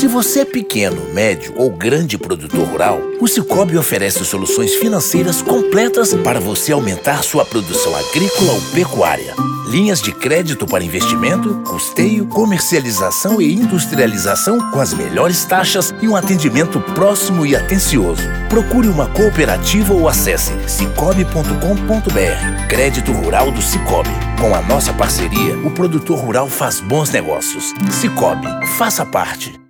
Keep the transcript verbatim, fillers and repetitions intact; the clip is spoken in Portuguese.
Se você é pequeno, médio ou grande produtor rural, o Sicoob oferece soluções financeiras completas para você aumentar sua produção agrícola ou pecuária. Linhas de crédito para investimento, custeio, comercialização e industrialização com as melhores taxas e um atendimento próximo e atencioso. Procure uma cooperativa ou acesse sicoob ponto com ponto br. Crédito Rural do Sicoob. Com a nossa parceria, o produtor rural faz bons negócios. Sicoob, faça parte.